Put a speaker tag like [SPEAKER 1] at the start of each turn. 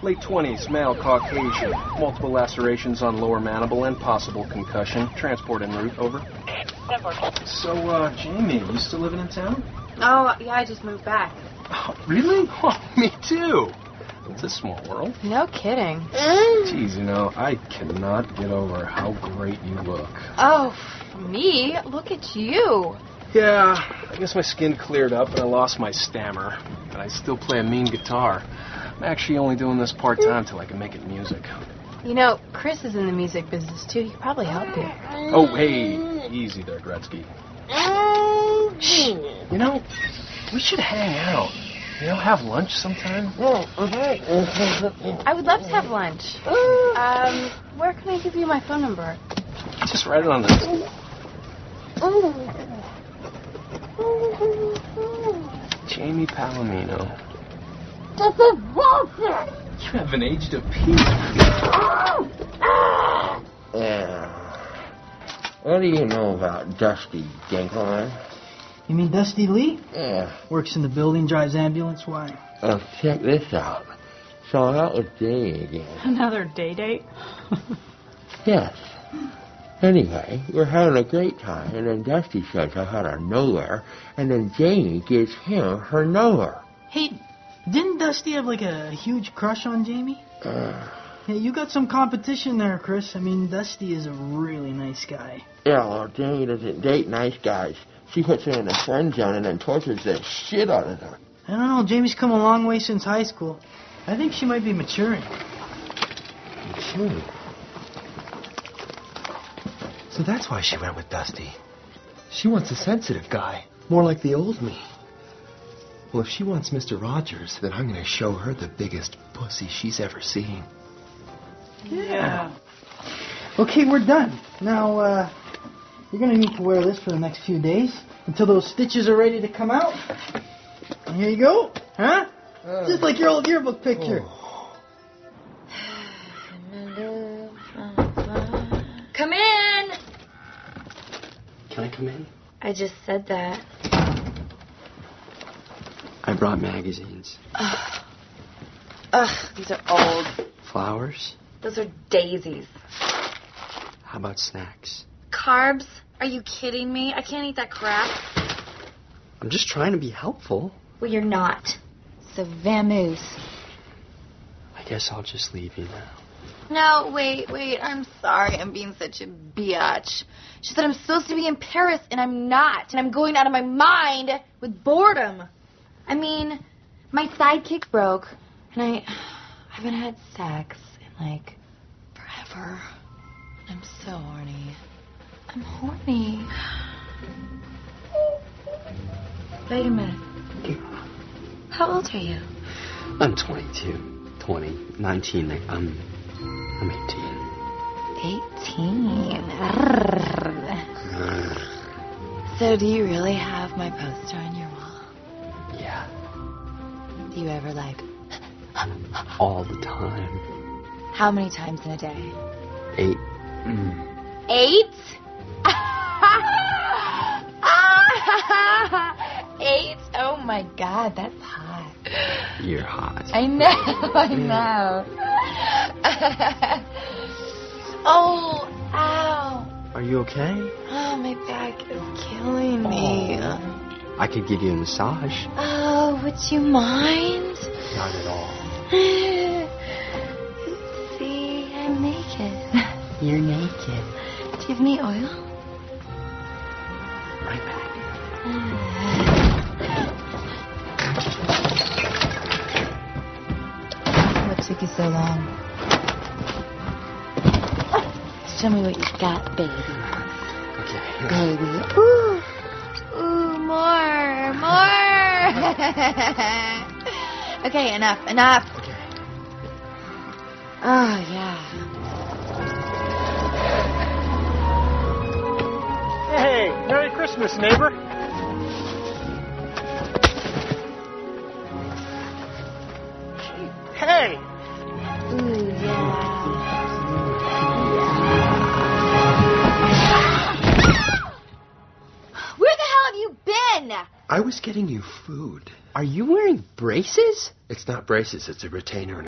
[SPEAKER 1] Late 20s, male, Caucasian. Multiple lacerations on lower mandible and possible concussion. Transport en route, over. So, Jamie, you still living in town?
[SPEAKER 2] Oh, yeah, I just moved back.
[SPEAKER 1] Oh, really? Oh, me too. It's a small world.
[SPEAKER 2] No kidding.
[SPEAKER 1] Geez, I cannot get over how great you look.
[SPEAKER 2] Oh, me? Look at you.
[SPEAKER 1] Yeah, I guess my skin cleared up and I lost my stammer. But I still play a mean guitar. I'm actually only doing this part-time till I can make it music.
[SPEAKER 2] Chris is in the music business, too. He could probably help you.
[SPEAKER 1] Oh, hey, easy there, Gretzky. Shh. We should hang out. Have lunch sometime.
[SPEAKER 2] I would love to have lunch. Where can I give you my phone number?
[SPEAKER 1] Just write it on this. Jamie Palomino.
[SPEAKER 3] This is bullshit!
[SPEAKER 1] You haven't aged a peep.
[SPEAKER 4] Yeah. What do you know about Dusty Dinkleman?
[SPEAKER 5] You mean Dusty Lee?
[SPEAKER 4] Yeah.
[SPEAKER 5] Works in the building, drives ambulance. Why?
[SPEAKER 4] Check this out. So I'm out with Jamie again.
[SPEAKER 2] Another date?
[SPEAKER 4] Yes. Anyway, we're having a great time, and then Dusty shows up out of nowhere, and then Jamie gives him her number.
[SPEAKER 5] Hey, didn't Dusty have a huge crush on Jamie? Hey, you got some competition there, Chris. I mean, Dusty is a really nice guy.
[SPEAKER 4] Yeah, well, Jamie doesn't date nice guys. She puts them in a friend zone and then tortures the shit out of them.
[SPEAKER 5] I don't know. Jamie's come a long way since high school. I think she might be maturing.
[SPEAKER 4] Maturing?
[SPEAKER 6] So that's why she went with Dusty. She wants a sensitive guy, more like the old me. Well, if she wants Mr. Rogers, then I'm going to show her the biggest pussy she's ever seen.
[SPEAKER 5] Yeah. Okay, we're done. Now, you're going to need to wear this for the next few days until those stitches are ready to come out. And here you go. Huh? Just like your old yearbook picture.
[SPEAKER 2] Come in!
[SPEAKER 6] Can I come in?
[SPEAKER 2] I just said that.
[SPEAKER 6] I brought magazines.
[SPEAKER 2] Ugh, these are old.
[SPEAKER 6] Flowers?
[SPEAKER 2] Those are daisies.
[SPEAKER 6] How about snacks?
[SPEAKER 2] Carbs? Are you kidding me? I can't eat that crap.
[SPEAKER 6] I'm just trying to be helpful.
[SPEAKER 2] Well, you're not. So vamoose.
[SPEAKER 6] I guess I'll just leave you now.
[SPEAKER 2] No, wait. I'm sorry. I'm being such a biatch. She said I'm supposed to be in Paris, and I'm not. And I'm going out of my mind with boredom. I mean, my sidekick broke, and I haven't had sex in, forever. I'm so horny. I'm horny. Wait a minute. How old are you?
[SPEAKER 6] I'm 22, 20, 19. I'm 18.
[SPEAKER 2] 18. So do you really have my poster on your wall?
[SPEAKER 6] Yeah.
[SPEAKER 2] Do you ever
[SPEAKER 6] All the time.
[SPEAKER 2] How many times in a day?
[SPEAKER 6] 8.
[SPEAKER 2] 8? 8? Oh my God, that's hot.
[SPEAKER 6] You're hot.
[SPEAKER 2] I know. Oh, ow.
[SPEAKER 6] Are you okay?
[SPEAKER 2] Oh, my back is killing me.
[SPEAKER 6] Oh. I could give you a massage.
[SPEAKER 2] Oh, would you mind?
[SPEAKER 6] Not at all.
[SPEAKER 2] See, I'm naked.
[SPEAKER 6] You're naked.
[SPEAKER 2] Do you have any oil?
[SPEAKER 6] Right back.
[SPEAKER 2] What took you so long? Show me what you got, baby.
[SPEAKER 6] Okay.
[SPEAKER 2] Baby. Ooh, more. Okay, enough.
[SPEAKER 6] Okay.
[SPEAKER 2] Oh, yeah.
[SPEAKER 1] Hey, Merry Christmas, neighbor. Hey!
[SPEAKER 2] Ooh, yeah. Where the hell have you been?
[SPEAKER 6] I was getting you food.
[SPEAKER 7] Are you wearing braces?
[SPEAKER 6] It's not braces, it's a retainer and